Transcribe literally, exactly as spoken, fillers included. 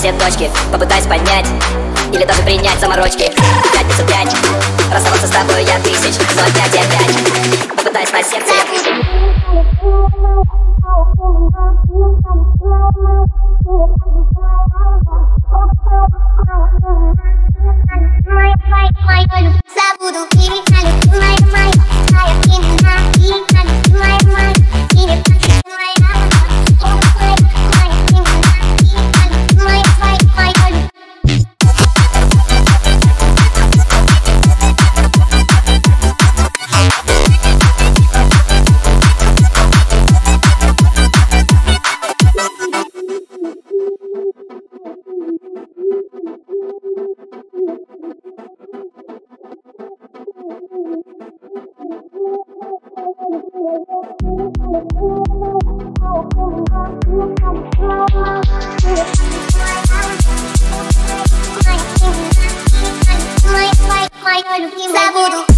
все точки, попытаюсь поднять или даже принять заморочки. Пятница пять, расставаться с тобой я тысяч, но опять и опять попытаюсь на сердце я тысяч. Забуду перестали, май, май, а я кину на и на май, май, и не плачу, май, май, май, кину на и на май, май, май, май. Забуду.